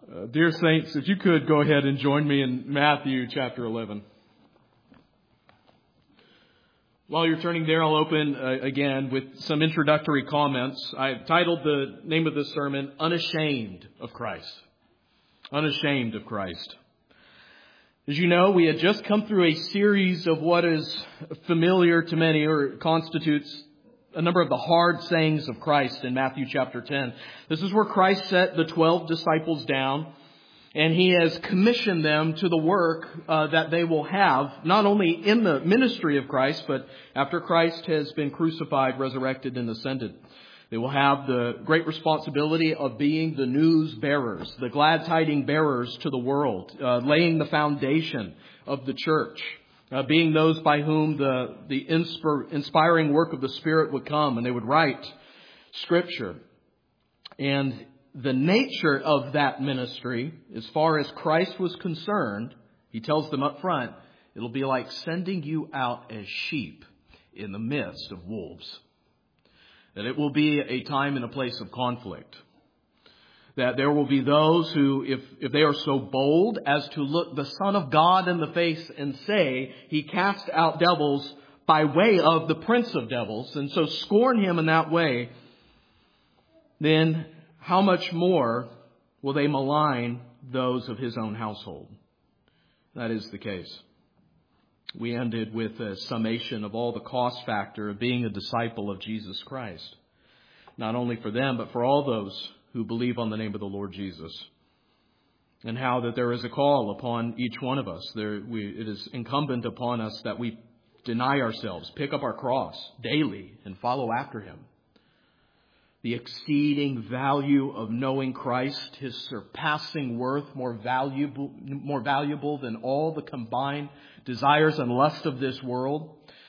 Dear saints, if you could go ahead and join me in Matthew chapter 11. While you're turning there, I'll open again with some introductory comments. I've titled the name of this sermon, Unashamed of Christ. Unashamed of Christ. As you know, we had just come through a series of what is familiar to many, or constitutes a number of the hard sayings of Christ in Matthew chapter 10. This is where Christ set the 12 disciples down, and He has commissioned them to the work that they will have, not only in the ministry of Christ, but after Christ has been crucified, resurrected, and ascended. They will have the great responsibility of being the news bearers, the glad tiding bearers to the world, laying the foundation of the church. Being those by whom the inspiring work of the Spirit would come, and they would write Scripture. And the nature of that ministry, as far as Christ was concerned, He tells them up front, it'll be like sending you out as sheep in the midst of wolves. That it will be a time and a place of conflict. That there will be those who, if they are so bold as to look the Son of God in the face and say, He cast out devils by way of the Prince of Devils, and so scorn Him in that way, then how much more will they malign those of His own household? That is the case. We ended with a summation of all the cost factor of being a disciple of Jesus Christ. Not only for them, but for all those who believe on the name of the Lord Jesus. And how that there is a call upon each one of us. It is incumbent upon us that we deny ourselves, pick up our cross daily, and follow after Him. The exceeding value of knowing Christ, His surpassing worth, more valuable than all the combined desires and lusts of this world,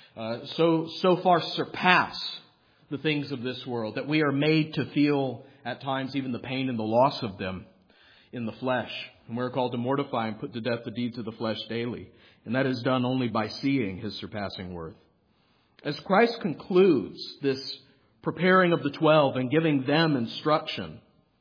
so far surpass the things of this world that we are made to feel at times even the pain and the loss of them in the flesh. And we're called to mortify and put to death the deeds of the flesh daily. And that is done only by seeing His surpassing worth. As Christ concludes this preparing of the 12 and giving them instruction,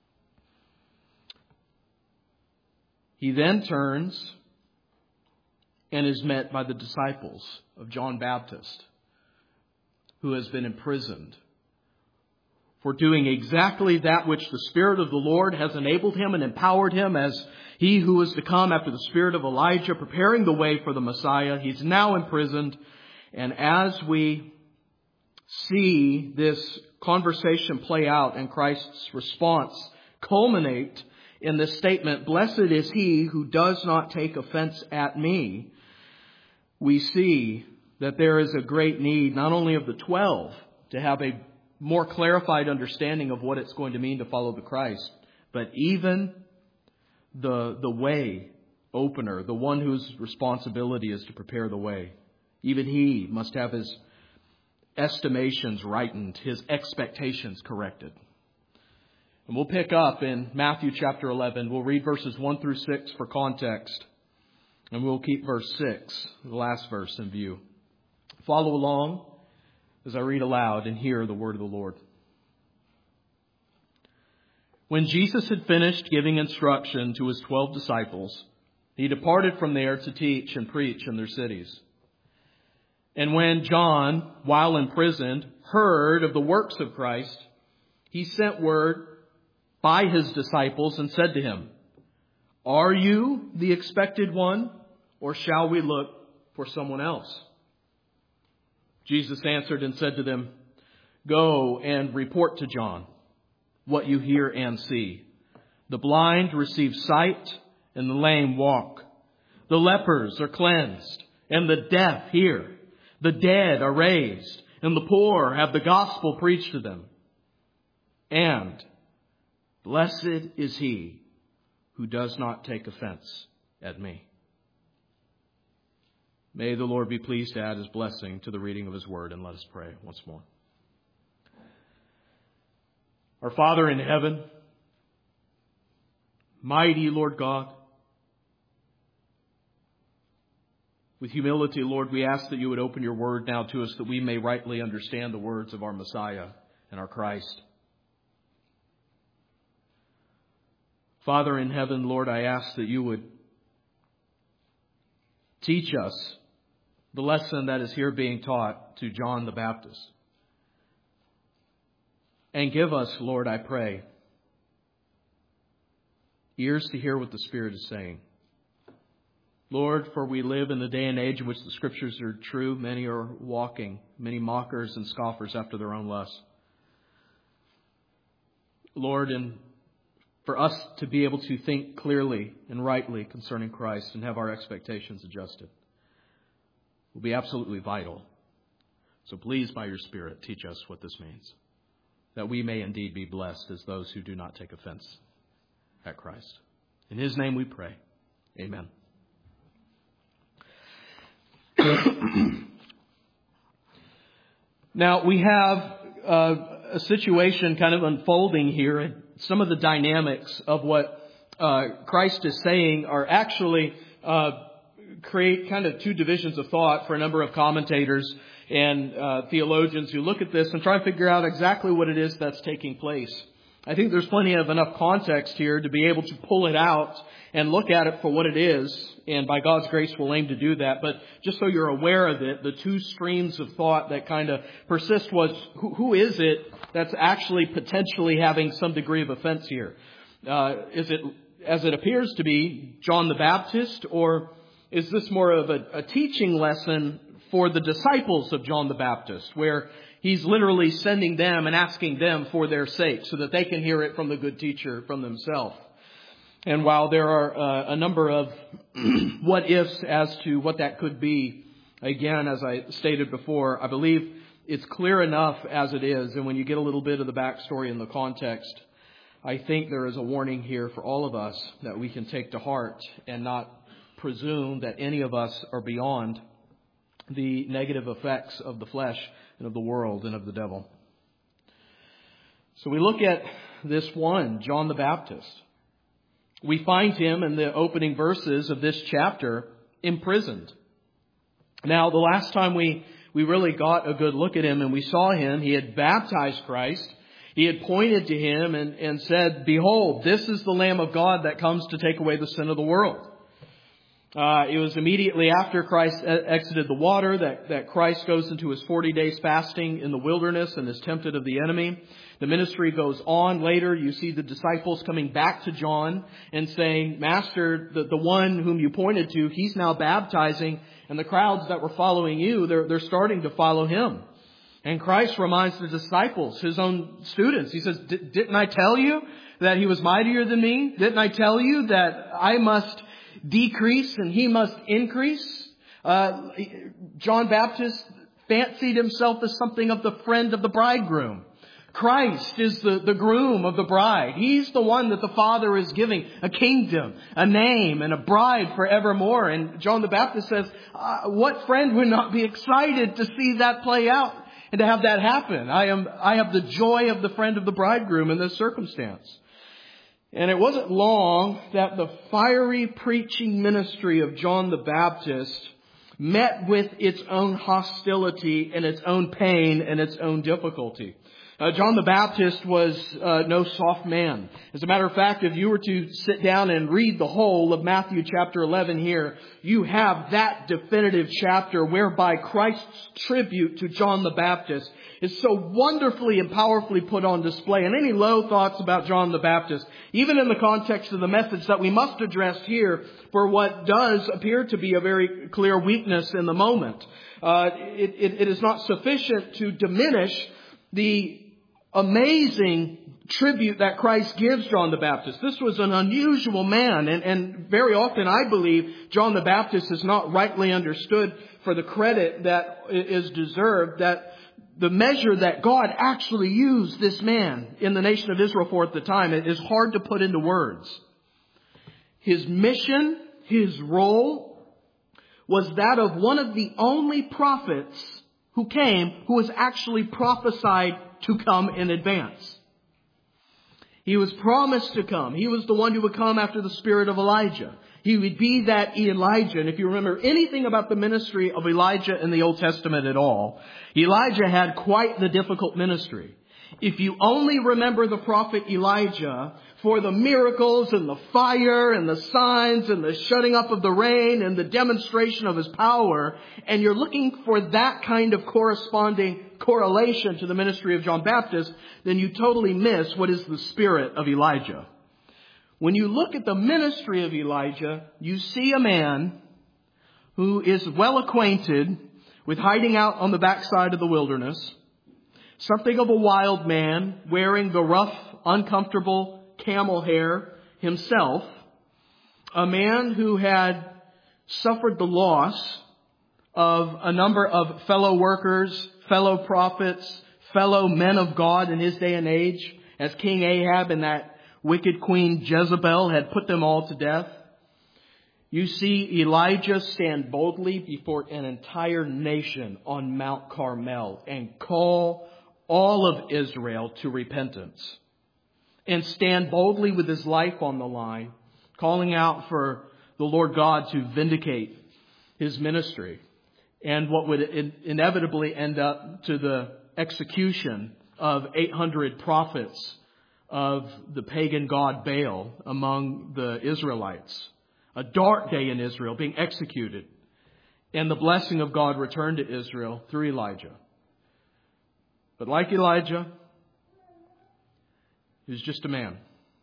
He then turns and is met by the disciples of John Baptist, who has been imprisoned for doing exactly that which the Spirit of the Lord has enabled him and empowered him as he who is to come after the spirit of Elijah, preparing the way for the Messiah. He's now imprisoned. And as we see this conversation play out and Christ's response culminate in this statement, "Blessed is he who does not take offense at me," we see that there is a great need not only of the 12 to have a more clarified understanding of what it's going to mean to follow the Christ, but even the way opener, the one whose responsibility is to prepare the way, even he must have his estimations rightened, his expectations corrected. And we'll pick up in Matthew chapter 11. We'll read verses 1 through 6 for context, and we'll keep verse 6, the last verse, in view. Follow along as I read aloud and hear the word of the Lord. When Jesus had finished giving instruction to His 12 disciples, He departed from there to teach and preach in their cities. And when John, while imprisoned, heard of the works of Christ, he sent word by his disciples and said to him, "Are you the expected one, or shall we look for someone else?" Jesus answered and said to them, "Go and report to John what you hear and see. The blind receive sight, and the lame walk. The lepers are cleansed, and the deaf hear. The dead are raised, and the poor have the gospel preached to them. And blessed is he who does not take offense at me." May the Lord be pleased to add His blessing to the reading of His word, and let us pray once more. Our Father in heaven, mighty Lord God, with humility, Lord, we ask that You would open Your word now to us that we may rightly understand the words of our Messiah and our Christ. Father in heaven, Lord, I ask that you would teach us the lesson that is here being taught to John the Baptist. And give us, Lord, I pray, ears to hear what the Spirit is saying. Lord, for we live in the day and age in which the Scriptures are true. Many are walking, many mockers and scoffers after their own lusts. Lord, and for us to be able to think clearly and rightly concerning Christ and have our expectations adjusted will be absolutely vital. So please, by your Spirit, teach us what this means, that we may indeed be blessed as those who do not take offense at Christ. In His name we pray. Amen. Now, we have a situation kind of unfolding here, and some of the dynamics of what Christ is saying are actually create kind of two divisions of thought for a number of commentators and theologians who look at this and try and figure out exactly what it is that's taking place. I think there's plenty of enough context here to be able to pull it out and look at it for what it is. And by God's grace, we'll aim to do that. But just so you're aware of it, the two streams of thought that kind of persist was, who is it that's actually potentially having some degree of offense here? Is it, as it appears to be, John the Baptist? Or is this more of a teaching lesson for the disciples of John the Baptist, where He's literally sending them and asking them for their sake so that they can hear it from the good teacher from themselves? And while there are a number of what ifs as to what that could be, again, as I stated before, I believe it's clear enough as it is. And when you get a little bit of the backstory and the context, I think there is a warning here for all of us that we can take to heart and not presume that any of us are beyond the negative effects of the flesh and of the world and of the devil. So we look at this one, John the Baptist. We find him in the opening verses of this chapter imprisoned. Now, the last time we really got a good look at him and we saw him, he had baptized Christ. He had pointed to him and said, "Behold, this is the Lamb of God that comes to take away the sin of the world." It was immediately after Christ exited the water that Christ goes into his 40 days fasting in the wilderness and is tempted of the enemy. The ministry goes on. Later, you see the disciples coming back to John and saying, "Master, the one whom you pointed to, he's now baptizing, and the crowds that were following you, they're starting to follow him." And Christ reminds the disciples, his own students, he says, "Didn't I tell you that he was mightier than me? Didn't I tell you that I must decrease and he must increase?" John Baptist fancied himself as something of the friend of the bridegroom. Christ is the groom of the bride. He's the one that the Father is giving a kingdom, a name, and a bride forevermore. And John the Baptist says, what friend would not be excited to see that play out and to have that happen? I have the joy of the friend of the bridegroom in this circumstance. And it wasn't long that the fiery preaching ministry of John the Baptist met with its own hostility and its own pain and its own difficulty. John the Baptist was no soft man. As a matter of fact, if you were to sit down and read the whole of Matthew chapter 11 here, you have that definitive chapter whereby Christ's tribute to John the Baptist is so wonderfully and powerfully put on display. And any low thoughts about John the Baptist, even in the context of the message that we must address here for what does appear to be a very clear weakness in the moment, it is not sufficient to diminish the amazing tribute that Christ gives John the Baptist. This was an unusual man, and very often I believe John the Baptist is not rightly understood for the credit that is deserved, that the measure that God actually used this man in the nation of Israel for at the time, it is hard to put into words. His mission, his role, was that of one of the only prophets who was actually prophesied to come in advance. He was promised to come. He was the one who would come after the spirit of Elijah. He would be that Elijah. And if you remember anything about the ministry of Elijah in the Old Testament at all, Elijah had quite the difficult ministry. If you only remember the prophet Elijah for the miracles and the fire and the signs and the shutting up of the rain and the demonstration of His power, and you're looking for that kind of corresponding correlation to the ministry of John Baptist, then you totally miss what is the spirit of Elijah. When you look at the ministry of Elijah, you see a man who is well acquainted with hiding out on the backside of the wilderness, something of a wild man, wearing the rough, uncomfortable camel hair himself, a man who had suffered the loss of a number of fellow workers, fellow prophets, fellow men of God in his day and age, as King Ahab and that wicked queen Jezebel had put them all to death. You see Elijah stand boldly before an entire nation on Mount Carmel and call all of Israel to repentance, and stand boldly with his life on the line, calling out for the Lord God to vindicate His ministry, and what would inevitably end up to the execution of 800 prophets of the pagan god Baal among the Israelites. A dark day in Israel, being executed, and the blessing of God returned to Israel through Elijah. But like Elijah, he was just a man.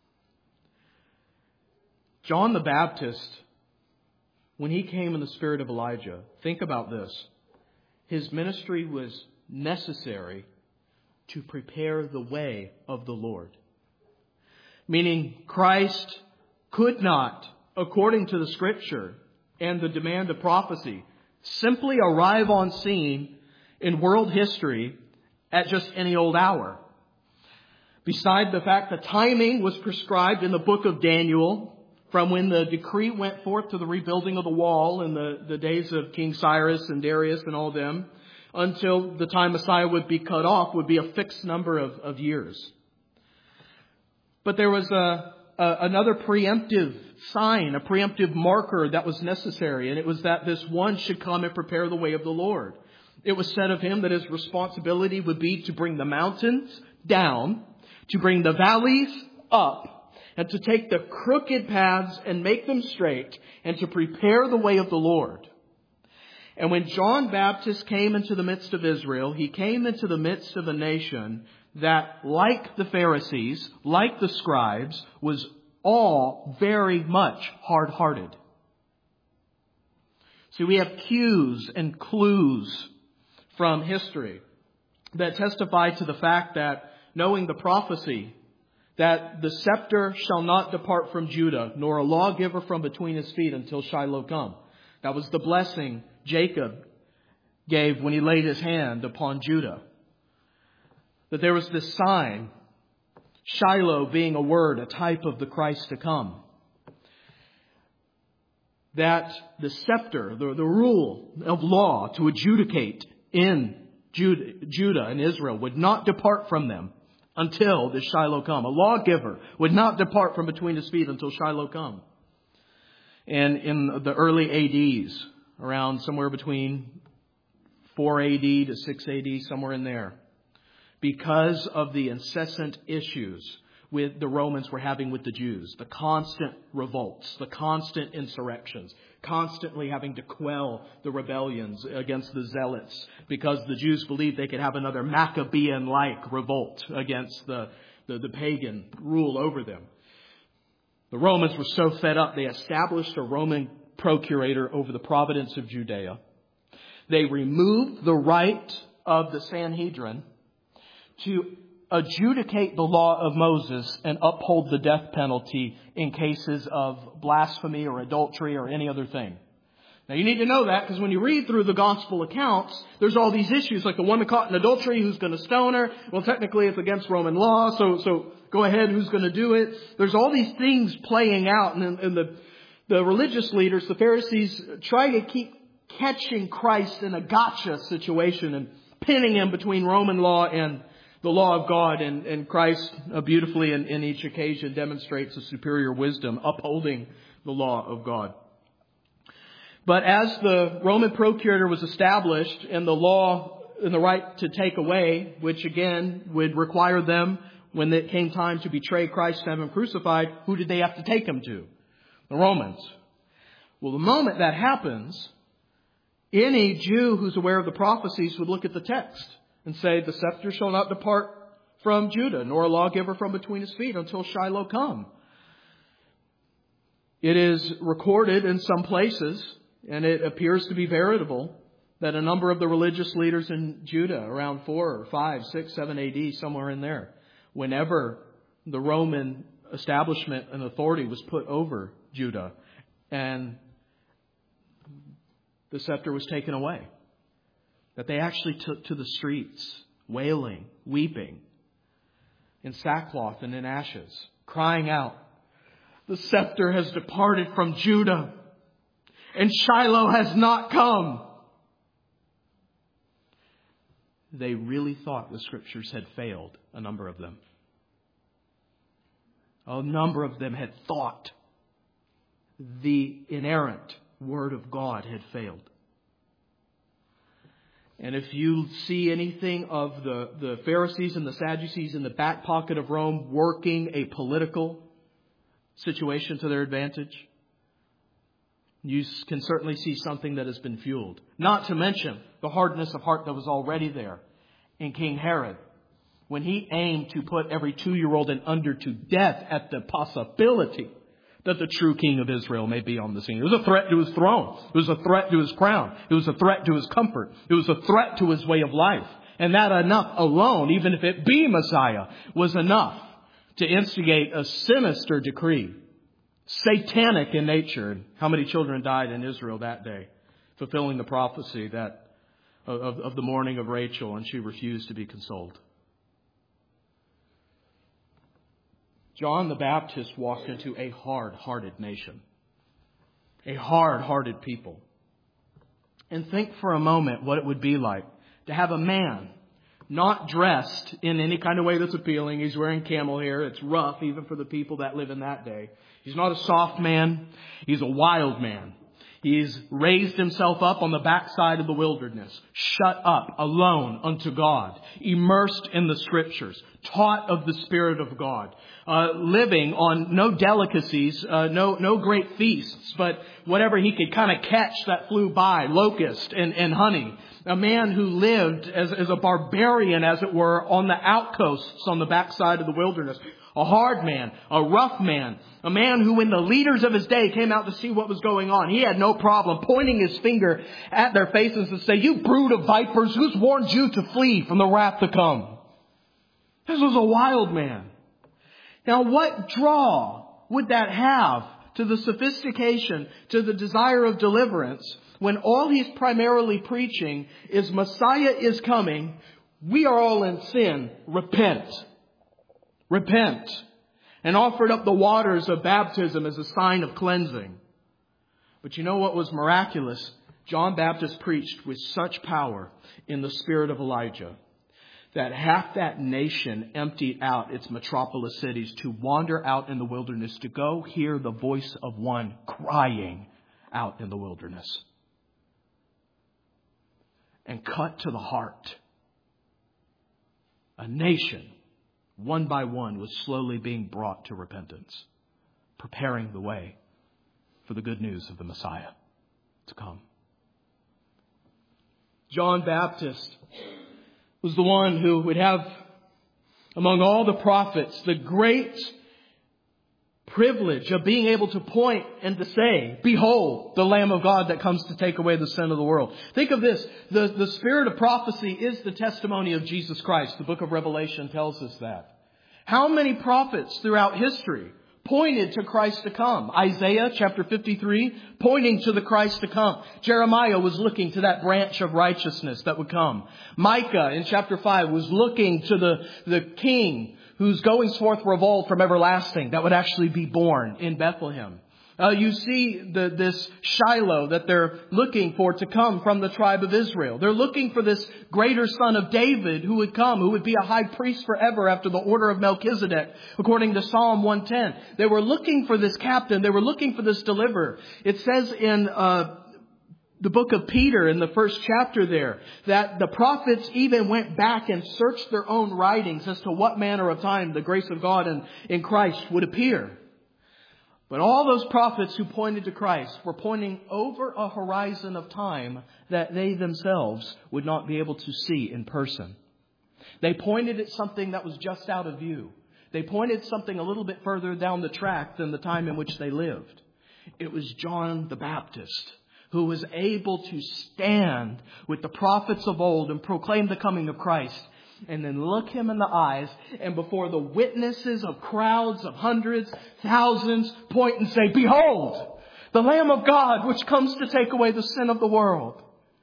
John the Baptist, when he came in the spirit of Elijah, think about this. His ministry was necessary to prepare the way of the Lord. Meaning Christ could not, according to the Scripture and the demand of prophecy, simply arrive on scene in world history at just any old hour. Beside the fact that timing was prescribed in the book of Daniel, from when the decree went forth to the rebuilding of the wall in the days of King Cyrus and Darius and all them, until the time Messiah would be cut off, would be a fixed number of years. But there was another preemptive sign, a preemptive marker that was necessary, and it was that this one should come and prepare the way of the Lord. It was said of him that his responsibility would be to bring the mountains down, to bring the valleys up, and to take the crooked paths and make them straight, and to prepare the way of the Lord. And when John Baptist came into the midst of Israel, he came into the midst of a nation that, like the Pharisees, like the scribes, was all very much hard-hearted. See, we have cues and clues from history that testify to the fact that, knowing the prophecy that the scepter shall not depart from Judah, nor a lawgiver from between his feet until Shiloh come. That was the blessing Jacob gave when he laid his hand upon Judah. That there was this sign, Shiloh being a word, a type of the Christ to come. That the scepter, the rule of law to adjudicate in Judah and Israel would not depart from them until the Shiloh come. A lawgiver would not depart from between his feet until Shiloh come. And in the early ADs, around somewhere between 4 AD to 6 AD, somewhere in there, because of the incessant issues with the Romans were having with the Jews, the constant revolts, the constant insurrections, constantly having to quell the rebellions against the Zealots, because the Jews believed they could have another Maccabean-like revolt against the pagan rule over them. The Romans were so fed up, they established a Roman procurator over the province of Judea. They removed the right of the Sanhedrin to adjudicate the law of Moses and uphold the death penalty in cases of blasphemy or adultery or any other thing. Now you need to know that, because when you read through the gospel accounts, there's all these issues, like the woman caught in adultery, who's going to stone her? Well, technically it's against Roman law, so go ahead, who's going to do it? There's all these things playing out, and the religious leaders, the Pharisees, try to keep catching Christ in a gotcha situation and pinning him between Roman law and the law of God, and Christ beautifully in each occasion demonstrates a superior wisdom, upholding the law of God. But as the Roman procurator was established, and the law and the right to take away, which again would require them when it came time to betray Christ and have him crucified, who did they have to take him to? The Romans. Well, the moment that happens, any Jew who's aware of the prophecies would look at the text and say, the scepter shall not depart from Judah, nor a lawgiver from between his feet until Shiloh come. It is recorded in some places, and it appears to be veritable, that a number of the religious leaders in Judah, around 4 or 5, 6, 7 AD, somewhere in there, whenever the Roman establishment and authority was put over Judah and the scepter was taken away, that they actually took to the streets, wailing, weeping, in sackcloth and in ashes, crying out, the scepter has departed from Judah, and Shiloh has not come. They really thought the Scriptures had failed, a number of them. A number of them had thought the inerrant Word of God had failed. And if you see anything of the Pharisees and the Sadducees in the back pocket of Rome working a political situation to their advantage, you can certainly see something that has been fueled. Not to mention the hardness of heart that was already there in King Herod, when he aimed to put every 2-year-old and under to death at the possibility that the true king of Israel may be on the scene. It was a threat to his throne. It was a threat to his crown. It was a threat to his comfort. It was a threat to his way of life. And that enough alone, even if it be Messiah, was enough to instigate a sinister decree, satanic in nature. How many children died in Israel that day, fulfilling the prophecy that of the mourning of Rachel, and she refused to be consoled. John the Baptist walked into a hard-hearted nation, a hard-hearted people. And think for a moment what it would be like to have a man not dressed in any kind of way that's appealing. He's wearing camel hair. It's rough even for the people that live in that day. He's not a soft man. He's a wild man. He's raised himself up on the backside of the wilderness, shut up, alone unto God, immersed in the Scriptures, taught of the Spirit of God, living on no delicacies, no great feasts, but whatever he could kind of catch that flew by, locust and honey. A man who lived as a barbarian, as it were, on the outcoasts on the backside of the wilderness. A hard man, a rough man, a man who when the leaders of his day came out to see what was going on, he had no problem pointing his finger at their faces and say, you brood of vipers, who's warned you to flee from the wrath to come? This was a wild man. Now what draw would that have to the sophistication, to the desire of deliverance, when all he's primarily preaching is Messiah is coming, we are all in sin, repent. Repent, and offered up the waters of baptism as a sign of cleansing. But you know what was miraculous? John Baptist preached with such power in the spirit of Elijah that half that nation emptied out its metropolis cities to wander out in the wilderness to go hear the voice of one crying out in the wilderness. And cut to the heart. A nation, one by one, was slowly being brought to repentance, preparing the way for the good news of the Messiah to come. John Baptist was the one who would have, among all the prophets, the great privilege of being able to point and to say, behold, the Lamb of God that comes to take away the sin of the world. Think of this. The spirit of prophecy is the testimony of Jesus Christ. The book of Revelation tells us that. How many prophets throughout history pointed to Christ to come? Isaiah chapter 53, pointing to the Christ to come. Jeremiah was looking to that branch of righteousness that would come. Micah in chapter 5 was looking to the king whose goings forth were of old from everlasting, that would actually be born in Bethlehem. You see this Shiloh that they're looking for to come from the tribe of Israel. They're looking for this greater son of David who would come, who would be a high priest forever after the order of Melchizedek, according to Psalm 110. They were looking for this captain. They were looking for this deliverer. It says in the book of Peter in the first chapter there, that the prophets even went back and searched their own writings as to what manner of time the grace of God in Christ would appear. But all those prophets who pointed to Christ were pointing over a horizon of time that they themselves would not be able to see in person. They pointed at something that was just out of view. They pointed something a little bit further down the track than the time in which they lived. It was John the Baptist who was able to stand with the prophets of old and proclaim the coming of Christ, and then look him in the eyes, and before the witnesses of crowds of hundreds, thousands, point and say, "Behold, the Lamb of God, which comes to take away the sin of the world."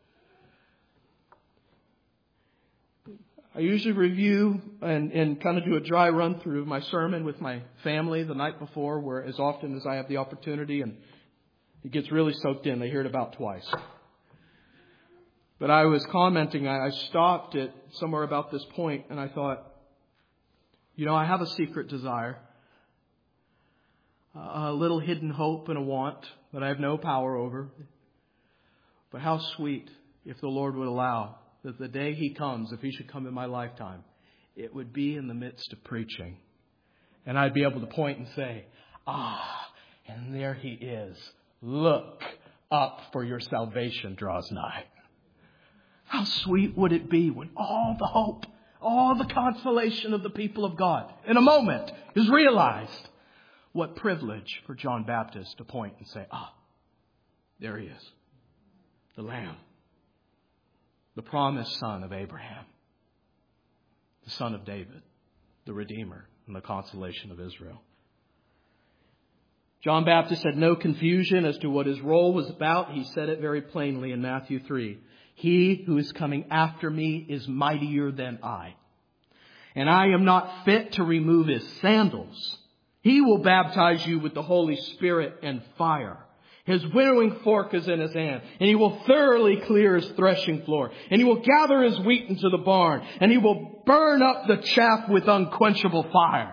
I usually review and kind of do a dry run through of my sermon with my family the night before, where as often as I have the opportunity, and it gets really soaked in. They hear it about twice. But I was commenting, I stopped at somewhere about this point, and I thought, I have a secret desire, a little hidden hope and a want that I have no power over. But how sweet if the Lord would allow that the day He comes, if He should come in my lifetime, it would be in the midst of preaching. And I'd be able to point and say, and there He is. Look up, for your salvation draws nigh. How sweet would it be when all the hope, all the consolation of the people of God in a moment is realized? What privilege for John Baptist to point and say, there He is. The Lamb. The promised son of Abraham. The son of David. The Redeemer and the consolation of Israel. John Baptist had no confusion as to what his role was about. He said it very plainly in Matthew 3. "He who is coming after me is mightier than I, and I am not fit to remove His sandals. He will baptize you with the Holy Spirit and fire. His winnowing fork is in His hand, and He will thoroughly clear His threshing floor, and He will gather His wheat into the barn, and He will burn up the chaff with unquenchable fire."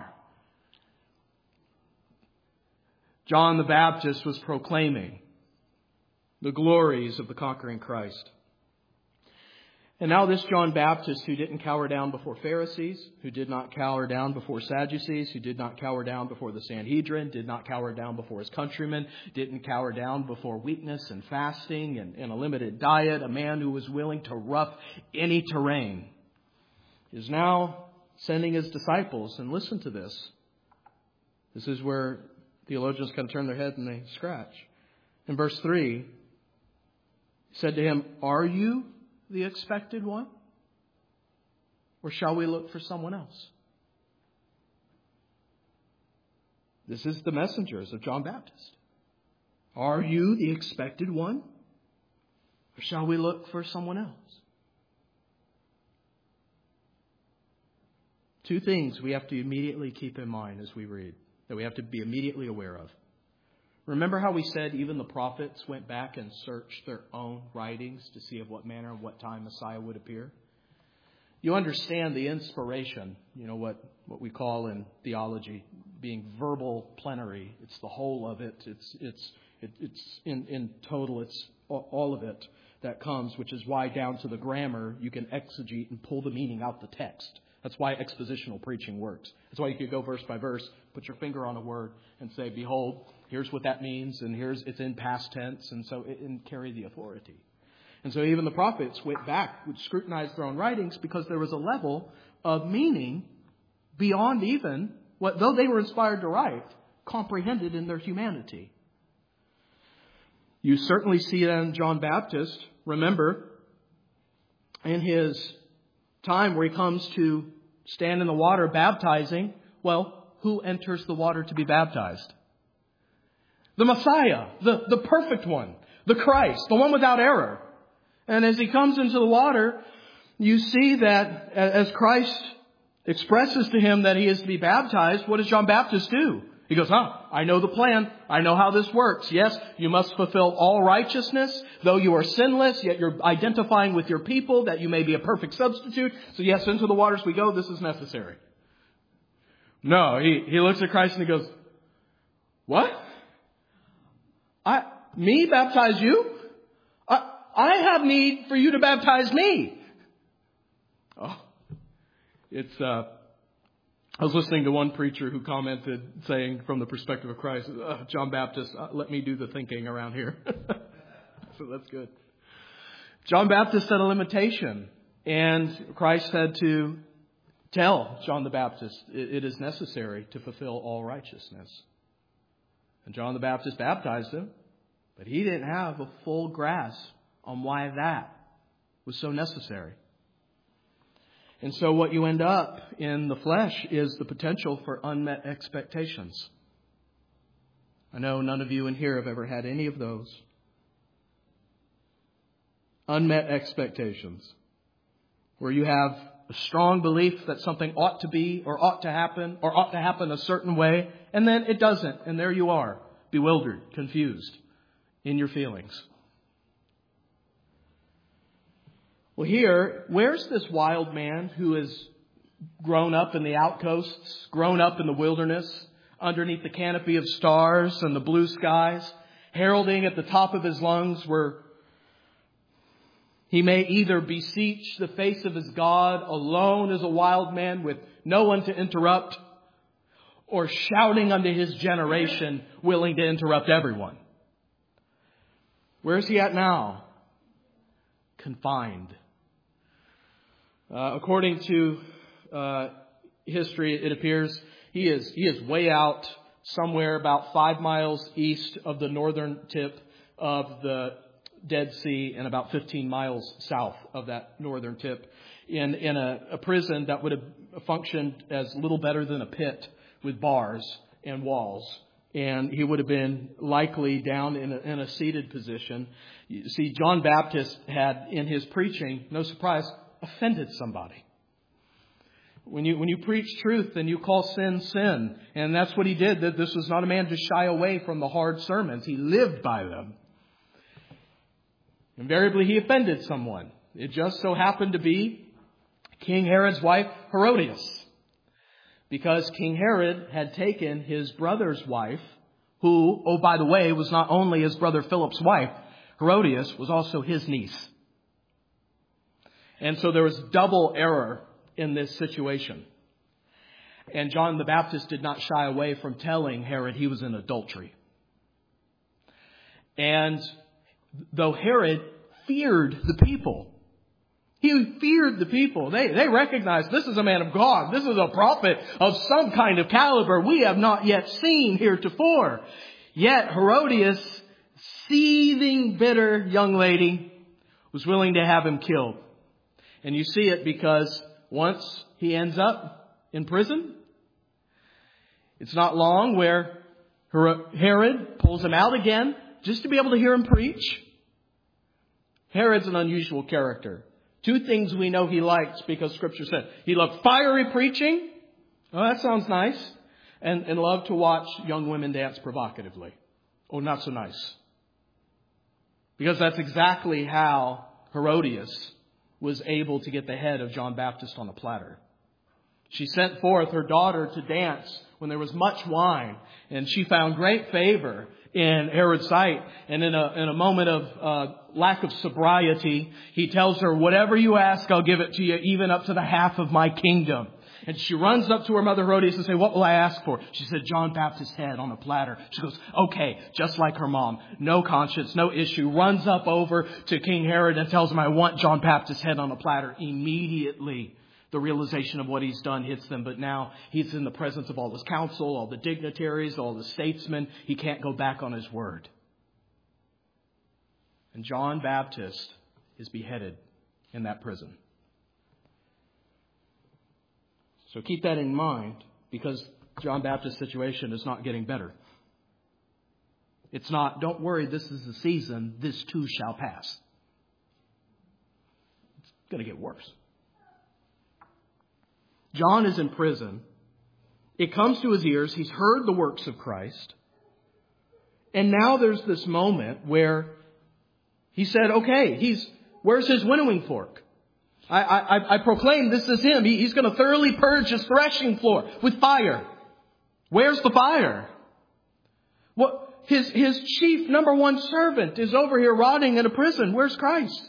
John the Baptist was proclaiming the glories of the conquering Christ. And now this John Baptist, who didn't cower down before Pharisees, who did not cower down before Sadducees, who did not cower down before the Sanhedrin, did not cower down before his countrymen, didn't cower down before weakness and fasting and a limited diet, a man who was willing to rough any terrain, is now sending his disciples. And listen to this. This is where theologians kind of turn their head and they scratch. In verse 3, he said to him, "Are you the expected one? Or shall we look for someone else?" This is the messengers of John Baptist. Are you the expected one? Or shall we look for someone else? Two things we have to immediately keep in mind as we read, that we have to be immediately aware of. Remember how we said even the prophets went back and searched their own writings to see of what manner and what time Messiah would appear? You understand the inspiration, what we call in theology being verbal plenary. It's the whole of it. It's in total, it's all of it that comes, which is why down to the grammar you can exegete and pull the meaning out the text. That's why expositional preaching works. That's why you could go verse by verse, put your finger on a word and say, "Behold, here's what that means, and it's in past tense," and carry the authority. And so even the prophets went back, would scrutinize their own writings because there was a level of meaning beyond even what, though they were inspired to write, comprehended in their humanity. You certainly see that in John Baptist. Remember, in his time where he comes to stand in the water baptizing, who enters the water to be baptized? The Messiah, the perfect one, the Christ, the one without error. And as he comes into the water, you see that as Christ expresses to him that he is to be baptized, what does John Baptist do? He goes, I know the plan. I know how this works. Yes, you must fulfill all righteousness. Though you are sinless, yet you're identifying with your people that you may be a perfect substitute. So yes, into the waters we go. This is necessary. No, he looks at Christ and he goes, "What? Me baptize you? I have need for you to baptize me. Oh, I was listening to one preacher who commented, saying from the perspective of Christ, John Baptist, let me do the thinking around here. So that's good. John Baptist set a limitation, and Christ had to tell John the Baptist it is necessary to fulfill all righteousness. And John the Baptist baptized him, but he didn't have a full grasp on why that was so necessary. And so what you end up in the flesh is the potential for unmet expectations. I know none of you in here have ever had any of those. Unmet expectations, where you have a strong belief that something ought to be or ought to happen a certain way, and then it doesn't. And there you are, bewildered, confused in your feelings. Well, here, where's this wild man who has grown up in the outcoasts, grown up in the wilderness, underneath the canopy of stars and the blue skies, heralding at the top of his lungs where he may either beseech the face of his God alone as a wild man with no one to interrupt, or shouting unto his generation, willing to interrupt everyone? Where is he at now? Confined. According to history, it appears he is way out somewhere about 5 miles east of the northern tip of the Dead Sea and about 15 miles south of that northern tip in a prison that would have functioned as little better than a pit with bars and walls. And he would have been likely down in a seated position. You see, John Baptist had in his preaching, no surprise, offended somebody. When you preach truth, then you call sin, sin. And that's what he did. That this was not a man to shy away from the hard sermons. He lived by them. Invariably, he offended someone. It just so happened to be King Herod's wife, Herodias. Because King Herod had taken his brother's wife, who, oh, by the way, was not only his brother Philip's wife, Herodias was also his niece. And so there was double error in this situation. And John the Baptist did not shy away from telling Herod he was in adultery. And though Herod feared the people, he feared the people. They recognized this is a man of God. This is a prophet of some kind of caliber we have not yet seen heretofore. Yet Herodias, seething, bitter young lady, was willing to have him killed. And you see it because once he ends up in prison, it's not long where Herod pulls him out again just to be able to hear him preach. Herod's an unusual character. 2 things we know he likes because Scripture said. He loved fiery preaching. Oh, that sounds nice. And loved to watch young women dance provocatively. Oh, not so nice. Because that's exactly how Herodias was able to get the head of John Baptist on a platter. She sent forth her daughter to dance when there was much wine, and she found great favor in Herod's sight. And in a moment of lack of sobriety, he tells her, whatever you ask, I'll give it to you, even up to the half of my kingdom. And she runs up to her mother Herodias and says, what will I ask for? She said, John Baptist's head on a platter. She goes, okay, just like her mom. No conscience, no issue. Runs up over to King Herod and tells him, I want John Baptist's head on a platter. Immediately, the realization of what he's done hits them. But now he's in the presence of all his council, all the dignitaries, all the statesmen. He can't go back on his word. And John Baptist is beheaded in that prison. So keep that in mind, because John Baptist's situation is not getting better. It's not, don't worry, this is the season, this too shall pass. It's going to get worse. John is in prison. It comes to his ears. He's heard the works of Christ. And now there's this moment where he said, okay, where's his winnowing fork? I proclaim this is him. He's going to thoroughly purge his threshing floor with fire. Where's the fire? What? his chief number one servant is over here rotting in a prison. Where's Christ?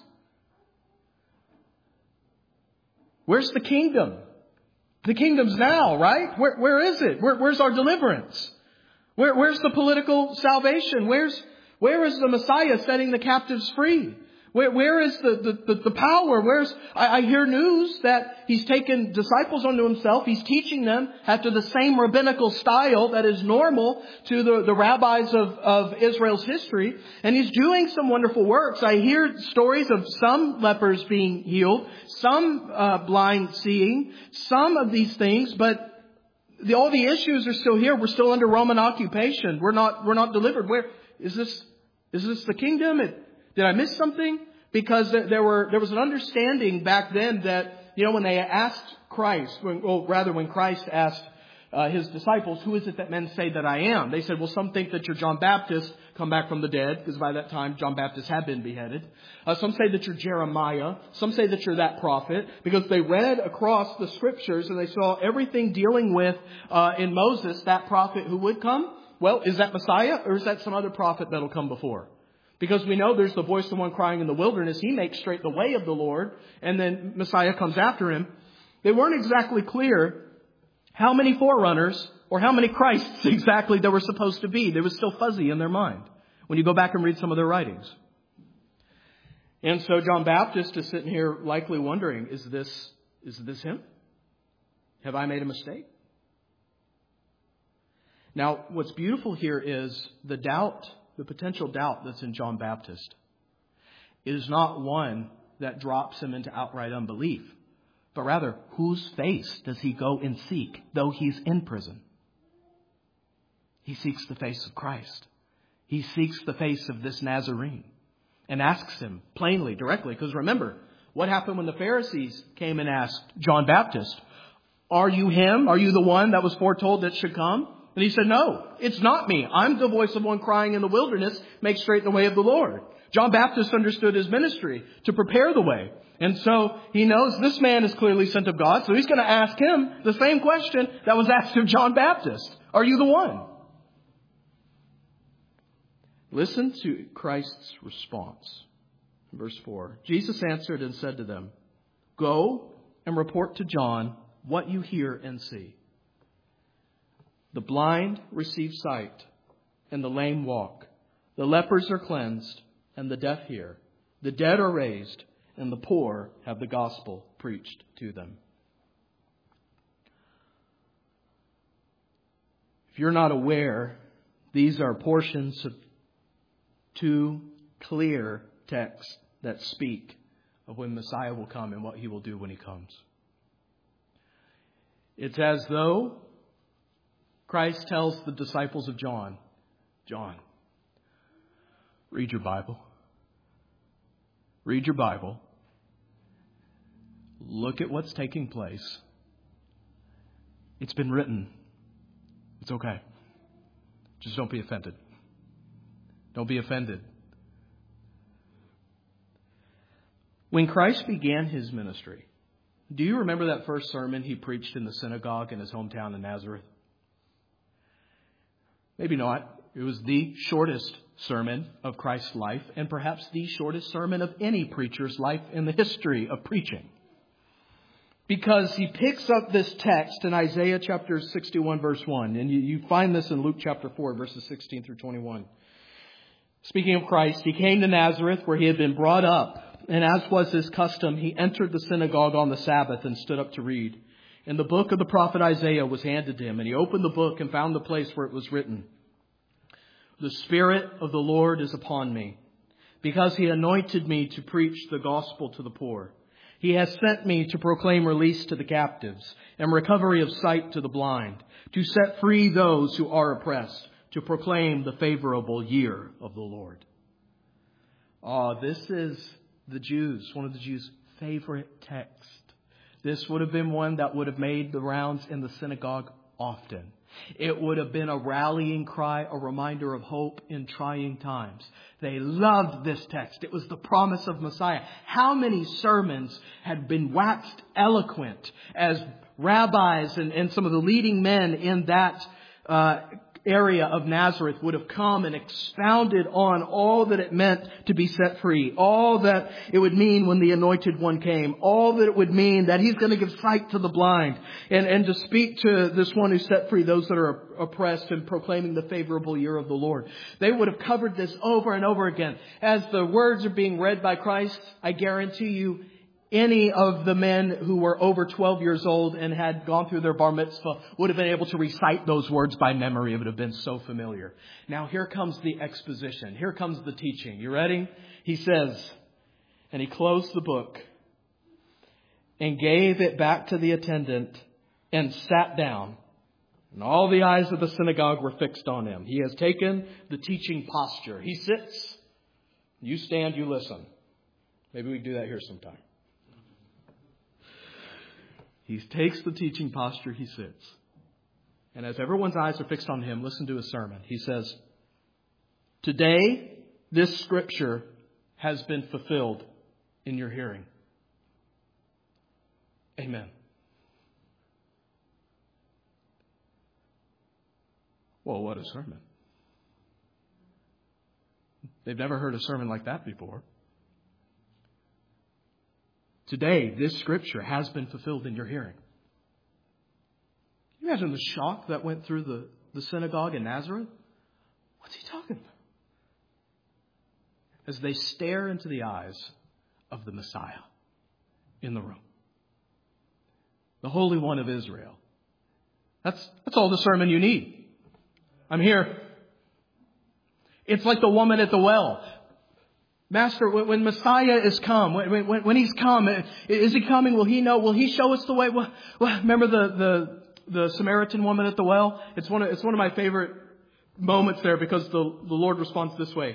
Where's the kingdom? The kingdom's now, right? Where is it? Where's our deliverance? Where's the political salvation? Where is the Messiah setting the captives free? Where is the power? I hear news that He's taken disciples unto Himself. He's teaching them after the same rabbinical style that is normal to the rabbis of Israel's history. And He's doing some wonderful works. I hear stories of some lepers being healed, some blind seeing, some of these things, but all the issues are still here. We're still under Roman occupation. We're not delivered. Where is this? Is this the kingdom? Did I miss something? Because there was an understanding back then that, when they asked Christ, when Christ asked His disciples, who is it that men say that I am? They said, well, some think that you're John Baptist, come back from the dead, because by that time John Baptist had been beheaded. Some say that you're Jeremiah. Some say that you're that prophet, because they read across the scriptures and they saw everything dealing with, in Moses, that prophet who would come. Well, is that Messiah, or is that some other prophet that'll come before? Because we know there's the voice of the one crying in the wilderness. He makes straight the way of the Lord. And then Messiah comes after Him. They weren't exactly clear how many forerunners or how many Christs exactly there were supposed to be. They was still fuzzy in their mind when you go back and read some of their writings. And so John Baptist is sitting here likely wondering, is this him? Have I made a mistake? Now, what's beautiful here is the potential doubt that's in John Baptist. It is not one that drops him into outright unbelief, but rather, whose face does he go and seek, though he's in prison? He seeks the face of Christ. He seeks the face of this Nazarene and asks Him plainly, directly. Because remember, what happened when the Pharisees came and asked John Baptist, are you him? Are you the one that was foretold that should come? And he said, no, it's not me. I'm the voice of one crying in the wilderness, make straight the way of the Lord. John Baptist understood his ministry to prepare the way. And so he knows this man is clearly sent of God. So he's going to ask him the same question that was asked of John Baptist. Are you the one? Listen to Christ's response. Verse 4. Jesus answered and said to them, go and report to John what you hear and see. The blind receive sight, and the lame walk. The lepers are cleansed, and the deaf hear. The dead are raised, and the poor have the gospel preached to them. If you're not aware, these are portions of two clear texts that speak of when Messiah will come and what He will do when He comes. It's as though Christ tells the disciples of John, read your Bible. Read your Bible. Look at what's taking place. It's been written. It's okay. Just don't be offended. Don't be offended. When Christ began His ministry, do you remember that first sermon He preached in the synagogue in His hometown in Nazareth? Maybe not. It was the shortest sermon of Christ's life, and perhaps the shortest sermon of any preacher's life in the history of preaching. Because He picks up this text in Isaiah chapter 61 verse 1, and you find this in Luke chapter 4 verses 16 through 21. Speaking of Christ, He came to Nazareth where He had been brought up, and as was His custom, He entered the synagogue on the Sabbath and stood up to read. And the book of the prophet Isaiah was handed to Him, and He opened the book and found the place where it was written, the Spirit of the Lord is upon me, because He anointed me to preach the gospel to the poor. He has sent me to proclaim release to the captives and recovery of sight to the blind, to set free those who are oppressed, to proclaim the favorable year of the Lord. This is one of the Jews' favorite texts. This would have been one that would have made the rounds in the synagogue often. It would have been a rallying cry, a reminder of hope in trying times. They loved this text. It was the promise of Messiah. How many sermons had been waxed eloquent as rabbis and some of the leading men in that area of Nazareth would have come and expounded on all that it meant to be set free, all that it would mean when the Anointed One came, all that it would mean that He's going to give sight to the blind, and to speak to this one who set free those that are oppressed and proclaiming the favorable year of the Lord. They would have covered this over and over again. As the words are being read by Christ, I guarantee you, any of the men who were over 12 years old and had gone through their bar mitzvah would have been able to recite those words by memory. It would have been so familiar. Now here comes the exposition. Here comes the teaching. You ready? He says, and He closed the book and gave it back to the attendant and sat down. And all the eyes of the synagogue were fixed on Him. He has taken the teaching posture. He sits. You stand, you listen. Maybe we can do that here sometime. He takes the teaching posture, He sits. And as everyone's eyes are fixed on Him, listen to His sermon. He says, today, this scripture has been fulfilled in your hearing. Amen. Well, what a sermon. They've never heard a sermon like that before. Today, this scripture has been fulfilled in your hearing. Can you imagine the shock that went through the synagogue in Nazareth? What's he talking about? As they stare into the eyes of the Messiah in the room. The Holy One of Israel. That's all the sermon you need. I'm here. It's like the woman at the well. Master, when Messiah is come, when He's come, is He coming? Will He know? Will He show us the way? Well, remember the Samaritan woman at the well? It's one of my favorite moments there because the Lord responds this way.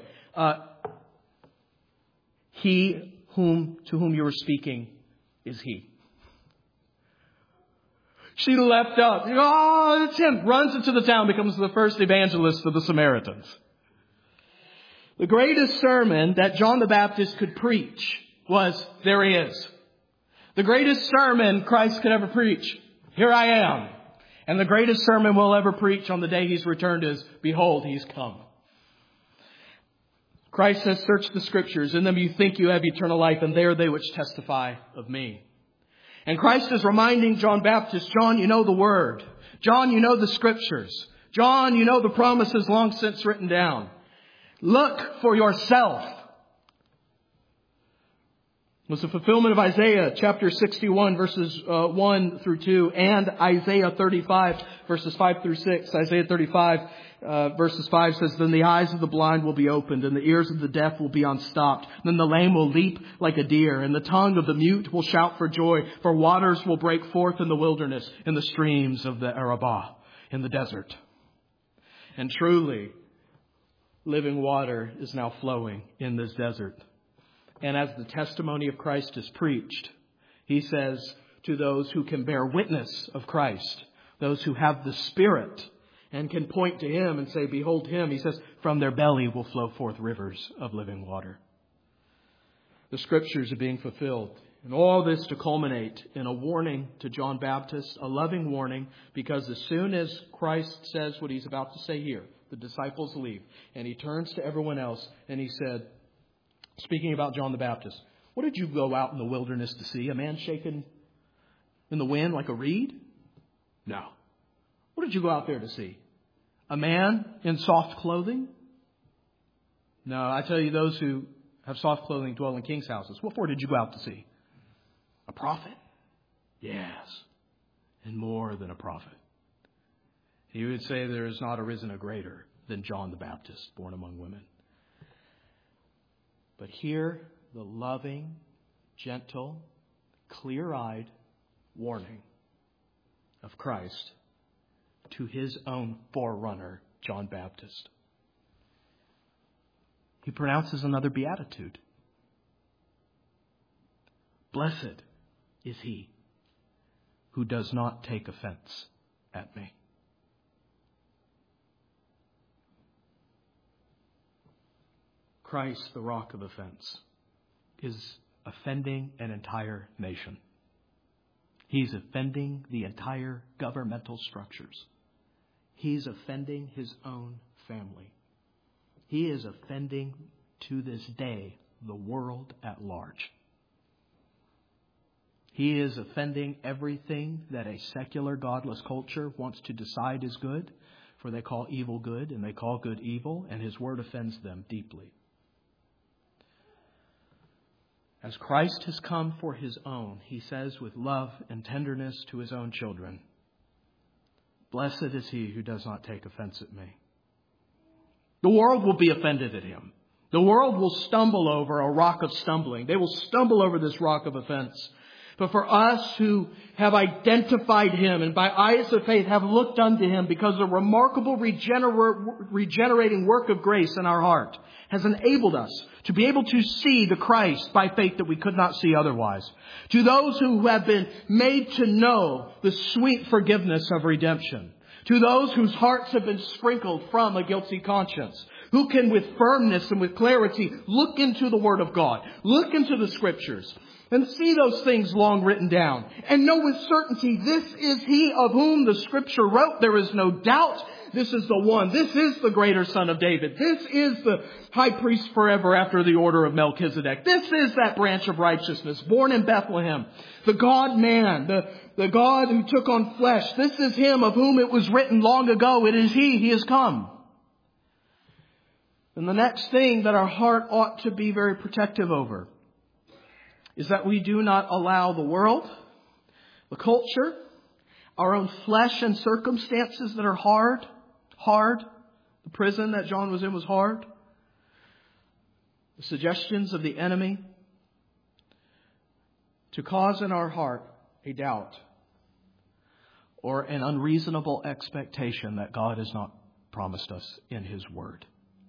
He to whom you were speaking is He. She leapt up. Oh, it's Him. Runs into the town, becomes the first evangelist of the Samaritans. The greatest sermon that John the Baptist could preach was, there He is. The greatest sermon Christ could ever preach, here I am. And the greatest sermon we'll ever preach on the day He's returned is, behold, He's come. Christ says, search the Scriptures. In them you think you have eternal life, and they are they which testify of me. And Christ is reminding John Baptist, John, you know the Word. John, you know the Scriptures. John, you know the promises long since written down. Look for yourself. It was the fulfillment of Isaiah chapter 61 verses 1 through 2 and Isaiah 35 verses 5 through 6. Isaiah 35 verses 5 says, then the eyes of the blind will be opened and the ears of the deaf will be unstopped. Then the lame will leap like a deer and the tongue of the mute will shout for joy. For waters will break forth in the wilderness, in the streams of the Arabah, in the desert. And truly, living water is now flowing in this desert. And as the testimony of Christ is preached, He says to those who can bear witness of Christ, those who have the Spirit and can point to Him and say, behold Him, He says, from their belly will flow forth rivers of living water. The Scriptures are being fulfilled. And all this to culminate in a warning to John Baptist, a loving warning, because as soon as Christ says what He's about to say here, the disciples leave, and He turns to everyone else and He said, speaking about John the Baptist, what did you go out in the wilderness to see? A man shaken in the wind like a reed? No. What did you go out there to see? A man in soft clothing? No, I tell you, those who have soft clothing dwell in king's houses. What for did you go out to see? A prophet? Yes. And more than a prophet. He would say there is not arisen a greater than John the Baptist, born among women. But here, the loving, gentle, clear-eyed warning of Christ to His own forerunner, John Baptist. He pronounces another beatitude. Blessed is he who does not take offense at me. Christ, the rock of offense, is offending an entire nation. He's offending the entire governmental structures. he's offending his own family. He is offending, to this day, the world at large. He is offending everything that a secular, godless culture wants to decide is good, for they call evil good and they call good evil, and his word offends them deeply. As Christ has come for his own, he says with love and tenderness to his own children, "Blessed is he who does not take offense at me." The world will be offended at him. The world will stumble over a rock of stumbling. They will stumble over this rock of offense. But for us who have identified him and by eyes of faith have looked unto him, because the remarkable regenerating work of grace in our heart has enabled us to be able to see the Christ by faith that we could not see otherwise. To those who have been made to know the sweet forgiveness of redemption. To those whose hearts have been sprinkled from a guilty conscience. Who can with firmness and with clarity look into the Word of God. Look into the Scriptures. And see those things long written down. And know with certainty, this is he of whom the Scripture wrote. There is no doubt. This is the one. This is the greater Son of David. This is the high priest forever after the order of Melchizedek. This is that branch of righteousness born in Bethlehem. The God-man, the God who took on flesh. This is him of whom it was written long ago. It is he. He has come. And the next thing that our heart ought to be very protective over is that we do not allow the world, the culture, our own flesh and circumstances that are hard. The prison that John was in was hard. The suggestions of the enemy to cause in our heart a doubt or an unreasonable expectation that God has not promised us in his word.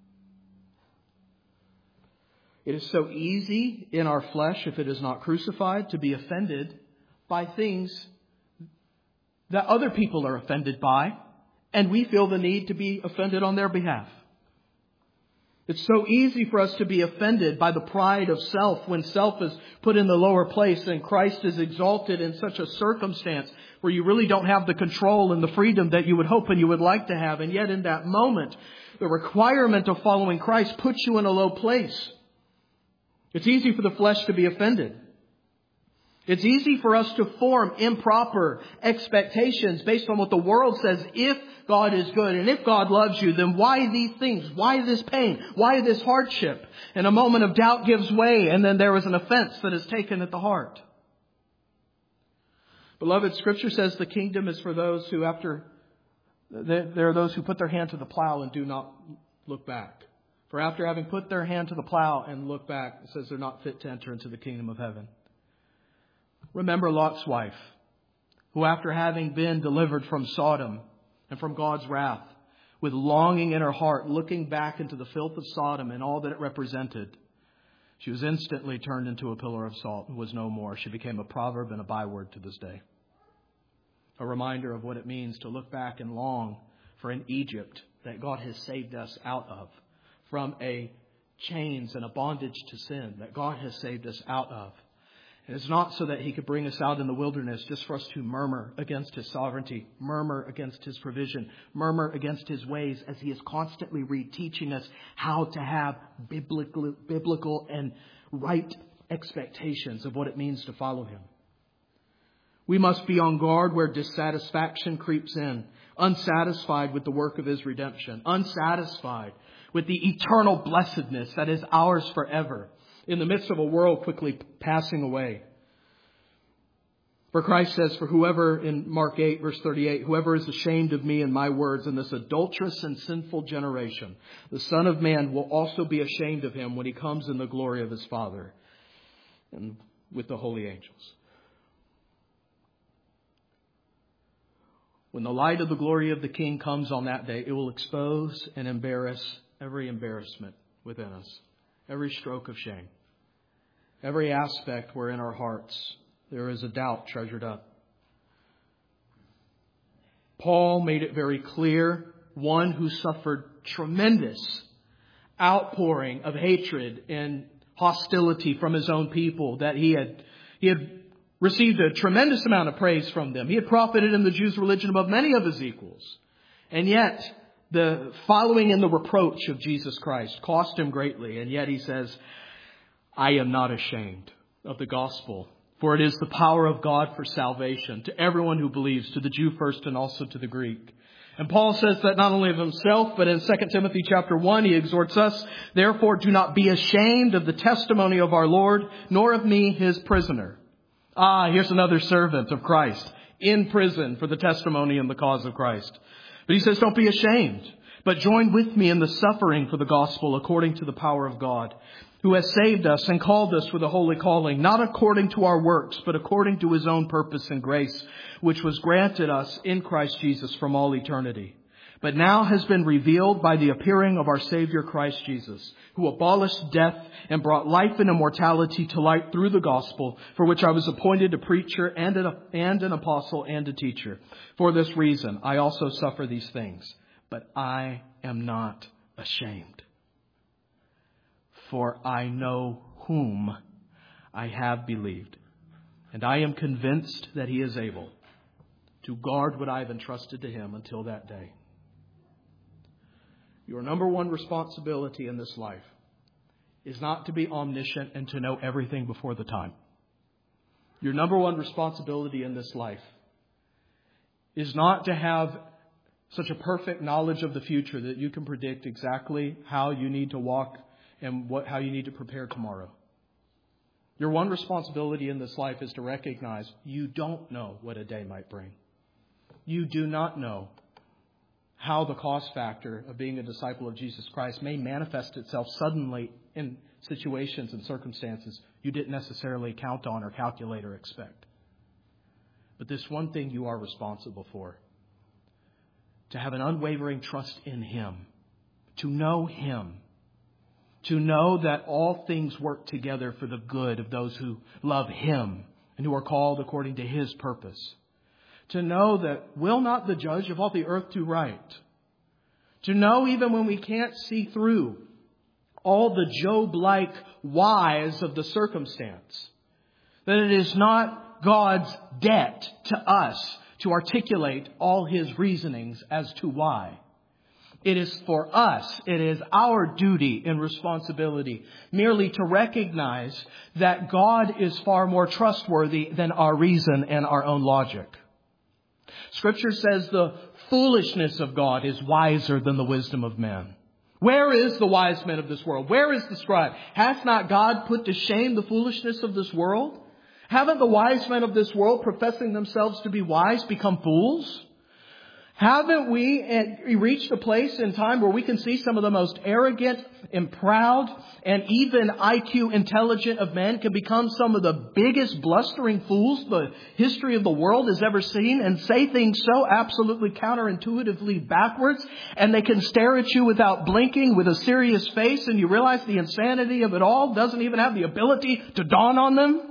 It is so easy in our flesh, if it is not crucified, to be offended by things that other people are offended by, and we feel the need to be offended on their behalf. It's so easy for us to be offended by the pride of self when self is put in the lower place and Christ is exalted in such a circumstance where you really don't have the control and the freedom that you would hope and you would like to have. And yet in that moment, the requirement of following Christ puts you in a low place. It's easy for the flesh to be offended. It's easy for us to form improper expectations based on what the world says. If God is good and if God loves you, then why these things? Why this pain? Why this hardship? And a moment of doubt gives way, and then there is an offense that is taken at the heart. Beloved, Scripture says the kingdom is for those who there are those who put their hand to the plow and do not look back. For after having put their hand to the plow and look back, it says they're not fit to enter into the kingdom of heaven. Remember Lot's wife, who after having been delivered from Sodom and from God's wrath, with longing in her heart, looking back into the filth of Sodom and all that it represented, she was instantly turned into a pillar of salt and was no more. She became a proverb and a byword to this day. A reminder of what it means to look back and long for an Egypt that God has saved us out of. From a chains and a bondage to sin that God has saved us out of. And it's not so that he could bring us out in the wilderness just for us to murmur against his sovereignty, murmur against his provision, murmur against his ways, as he is constantly reteaching us how to have biblical and right expectations of what it means to follow him. We must be on guard where dissatisfaction creeps in, unsatisfied with the work of his redemption, unsatisfied with the eternal blessedness that is ours forever in the midst of a world quickly passing away. For Christ says, for whoever, in Mark 8, verse 38, whoever is ashamed of me and my words in this adulterous and sinful generation, the Son of Man will also be ashamed of him when he comes in the glory of his Father and with the holy angels. When the light of the glory of the King comes on that day, it will expose and embarrass every embarrassment within us, every stroke of shame, every aspect where in our hearts there is a doubt treasured up. Paul made it very clear, one who suffered tremendous outpouring of hatred and hostility from his own people, that he had received a tremendous amount of praise from them. He had profited in the Jews' religion above many of his equals. And yet, the following in the reproach of Jesus Christ cost him greatly. And yet he says, I am not ashamed of the gospel, for it is the power of God for salvation to everyone who believes, to the Jew first and also to the Greek. And Paul says that not only of himself, but in 2 Timothy chapter 1, he exhorts us, therefore do not be ashamed of the testimony of our Lord, nor of me, his prisoner. Here's another servant of Christ in prison for the testimony and the cause of Christ. But he says, don't be ashamed, but join with me in the suffering for the gospel according to the power of God, who has saved us and called us with a holy calling, not according to our works, but according to his own purpose and grace, which was granted us in Christ Jesus from all eternity, but now has been revealed by the appearing of our Savior Christ Jesus, who abolished death and brought life and immortality to light through the gospel, for which I was appointed a preacher and an apostle and a teacher. For this reason, I also suffer these things, but I am not ashamed. For I know whom I have believed, and I am convinced that he is able to guard what I have entrusted to him until that day. Your number one responsibility in this life is not to be omniscient and to know everything before the time. Your number one responsibility in this life is not to have such a perfect knowledge of the future that you can predict exactly how you need to walk and how you need to prepare tomorrow. Your one responsibility in this life is to recognize you don't know what a day might bring. You do not know how the cost factor of being a disciple of Jesus Christ may manifest itself suddenly in situations and circumstances you didn't necessarily count on or calculate or expect. But this one thing you are responsible for, to have an unwavering trust in him, to know him, to know that all things work together for the good of those who love him and who are called according to his purpose. To know that will not the judge of all the earth do right? To know even when we can't see through all the Job-like whys of the circumstance, that it is not God's debt to us to articulate all his reasonings as to why. It is for us, it is our duty and responsibility merely to recognize that God is far more trustworthy than our reason and our own logic. Scripture says the foolishness of God is wiser than the wisdom of men. Where is the wise man of this world? Where is the scribe? Hath not God put to shame the foolishness of this world? Haven't the wise men of this world, professing themselves to be wise, become fools? Haven't we reached a place in time where we can see some of the most arrogant and proud and even IQ intelligent of men can become some of the biggest blustering fools the history of the world has ever seen and say things so absolutely counterintuitively backwards, and they can stare at you without blinking with a serious face, and you realize the insanity of it all doesn't even have the ability to dawn on them?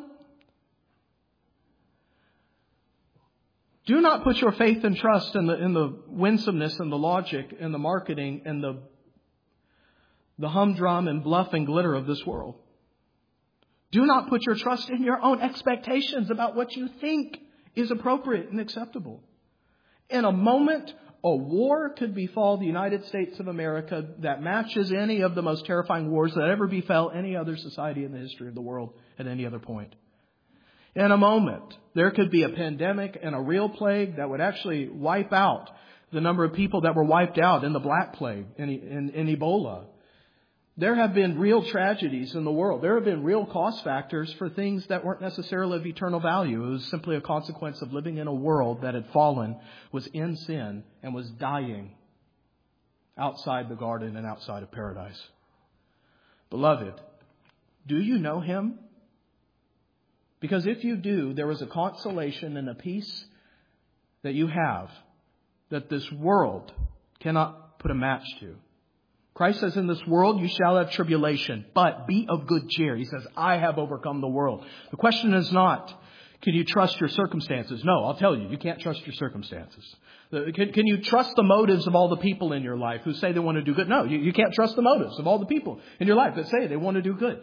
Do not put your faith and trust in the winsomeness and the logic and the marketing and the humdrum and bluff and glitter of this world. Do not put your trust in your own expectations about what you think is appropriate and acceptable. In a moment, a war could befall the United States of America that matches any of the most terrifying wars that ever befell any other society in the history of the world at any other point. In a moment, there could be a pandemic and a real plague that would actually wipe out the number of people that were wiped out in the Black Plague, in Ebola. There have been real tragedies in the world. There have been real cost factors for things that weren't necessarily of eternal value. It was simply a consequence of living in a world that had fallen, was in sin, and was dying outside the garden and outside of paradise. Beloved, do you know him? Because if you do, there is a consolation and a peace that you have that this world cannot put a match to. Christ says, in this world you shall have tribulation, but be of good cheer. He says, I have overcome the world. The question is not, can you trust your circumstances? No, I'll tell you, you can't trust your circumstances. Can you trust the motives of all the people in your life who say they want to do good? No, you can't trust the motives of all the people in your life that say they want to do good.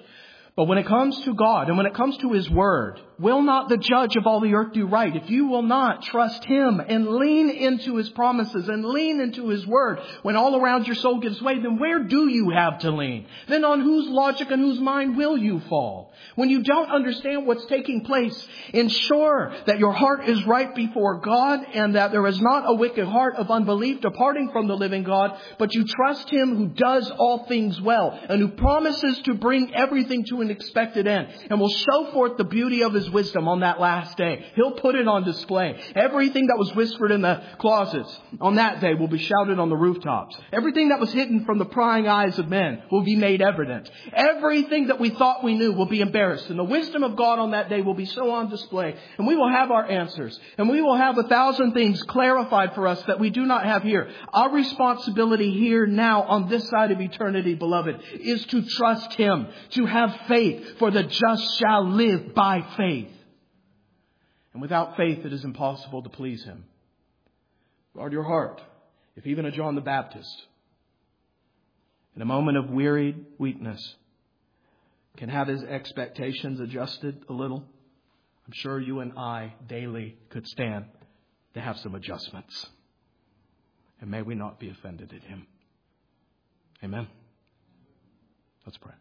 But when it comes to God and when it comes to His Word, will not the judge of all the earth do right? If you will not trust Him and lean into His promises and lean into His Word, when all around your soul gives way, then where do you have to lean? Then on whose logic and whose mind will you fall? When you don't understand what's taking place, ensure that your heart is right before God and that there is not a wicked heart of unbelief departing from the living God, but you trust Him who does all things well and who promises to bring everything to an expected end and will show forth the beauty of His wisdom on that last day. He'll put it on display. Everything that was whispered in the closets on that day will be shouted on the rooftops. Everything that was hidden from the prying eyes of men will be made evident. Everything that we thought we knew will be embarrassed. And the wisdom of God on that day will be so on display. And we will have our answers. And we will have 1,000 things clarified for us that we do not have here. Our responsibility here now on this side of eternity, beloved, is to trust Him, to have faith, for the just shall live by faith. And without faith, it is impossible to please Him. Guard your heart. If even a John the Baptist, in a moment of wearied weakness, can have his expectations adjusted a little, I'm sure you and I daily could stand to have some adjustments. And may we not be offended at Him. Amen. Let's pray.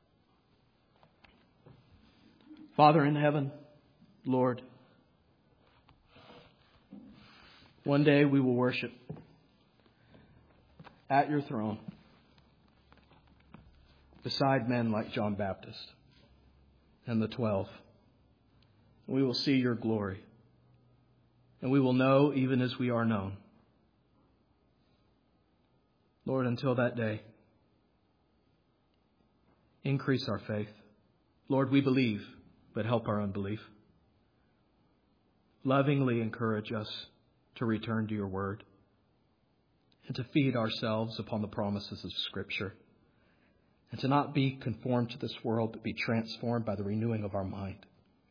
Father in heaven, Lord, one day we will worship at Your throne beside men like John Baptist and the 12. We will see Your glory, and we will know even as we are known. Lord, until that day, increase our faith. Lord, we believe, but help our unbelief. Lovingly encourage us to return to Your word and to feed ourselves upon the promises of Scripture, and to not be conformed to this world, but be transformed by the renewing of our mind.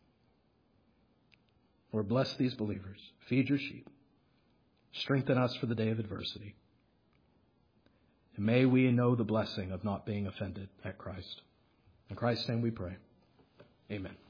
Lord, bless these believers. Feed Your sheep. Strengthen us for the day of adversity. And may we know the blessing of not being offended at Christ. In Christ's name we pray. Amen.